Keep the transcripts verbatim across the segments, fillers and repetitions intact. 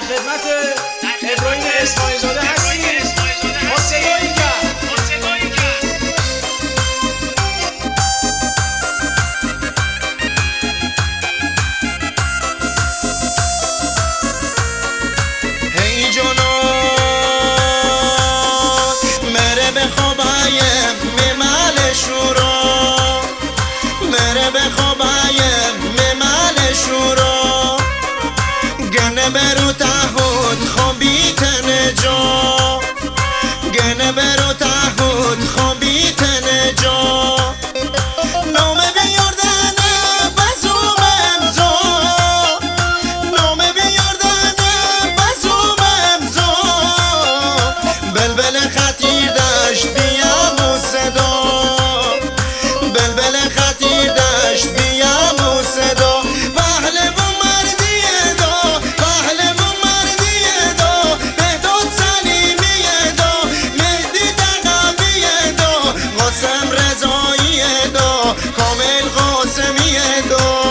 خدمت ابراهیم اسماعیل زاده هستیم با صدایی کرد. هی جانا مره بخوابایم ممال شورا، مره بخوابایم ممال شورا، گنه برو تهود خوابی تنجا، گنه برو تهود خوابی تنجا، نامه بیاردن بزوم امزا، نامه بیاردن بزوم امزا، بلبل خطیر داشت بیام و صدا، بلبل خطیر داشت بیام و صدا، پهلوان مردیه دا، پهلوان مردیه دا، بهداد سلیمیه دا، مهدی تقویه دا، قاسم رضاییه دا، کامل قاسمیه دا.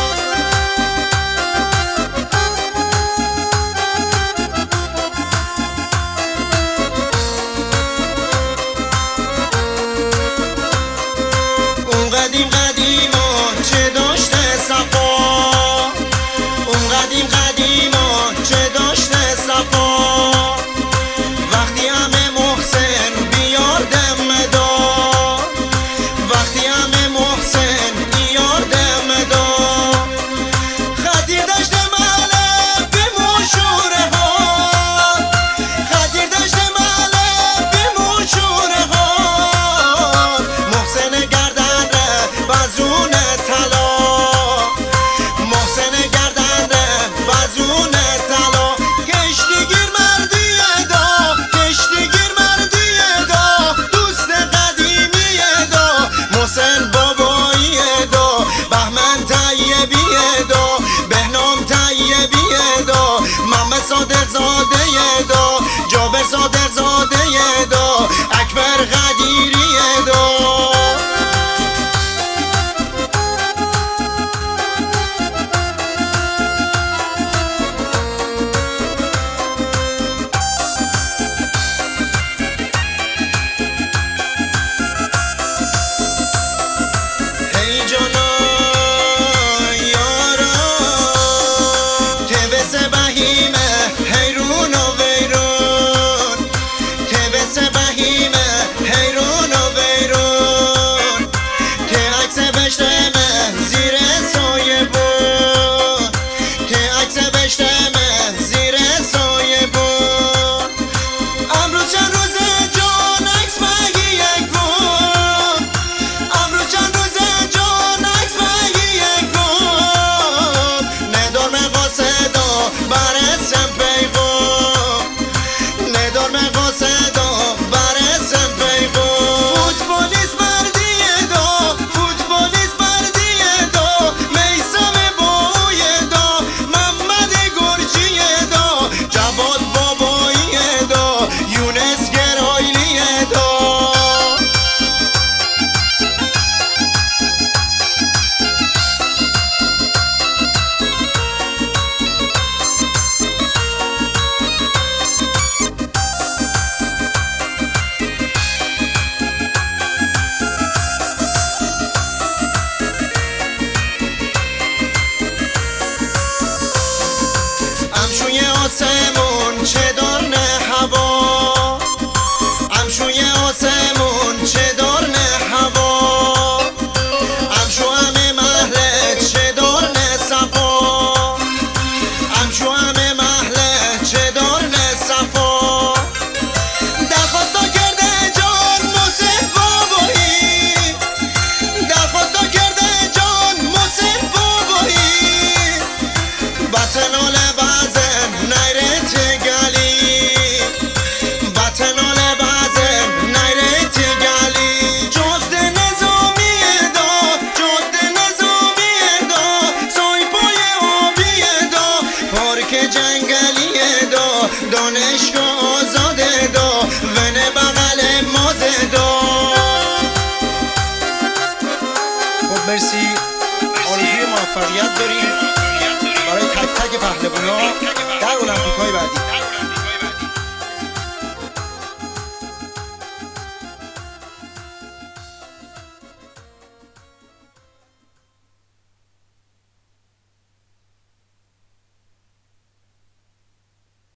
اون قدیم قدیما چه داشته صفا، اون قدیم قدیما چه داشته صفا، وقتی همه محسن بیاردم مدا، وقتی همه محسن بیاردم مدا، خطیر داشته ماله به مشوره ها، خطیر داشته ماله به مشوره ها، محسن گردن ره بزون طلا، محسن گردن ره بزون طلا، کشتیگیر مردیه دا، کشتیگیر مردیه دا، دوست قدیمیه دا، محسن باباییه دا، بهمن طیبیه دا، بهنام طیبیه دا، محمد صادق زاده دا، جابر صادق زاده دا، اکبر قدیریه دا. هی جانا یارا تبس بهیمه حیرون و ویرون، تبس بهیمه حیرون و ویرون، که عکس بشتمه زیر سایه بود، که عکس بشتمه زیر سایه بود، امروز چند روزه جان عکس بگیه کن، امروز چند روزه جان عکس بگیه کن، ندار مقاصدا برسم پیغام، ندار مقاصدا برسم پیغام، فوتبالیست مردیه دا، فوتبالیست مردیه دا، میثم بویه دا، محمد گرجیه دا، جواد باباییه دا، یونس گرایلیه دا. امشوی آسمون چه دارنه هوا، امشوی آسمون چه دارنه هوا، امشو همه محله چه دارنه صفا، امشو همه محله چه دارنه صفا، درخواستا کرده جان محسن بابایی، درخواستا کرده جان محسن بابایی، بطنال بازم نیرت گلی، بطنال بازم نیرت گلی، جد نظامیه دا، جد نظامیه دا، سوی پای آبیه دا، پارک جنگلیه دا، دانشگاه آزاده دا، ونه بغل مازه دا. خب مرسی، آرزوی موفقیت داریم برای تک تک پهلوانا در المپیک‌های بعدی.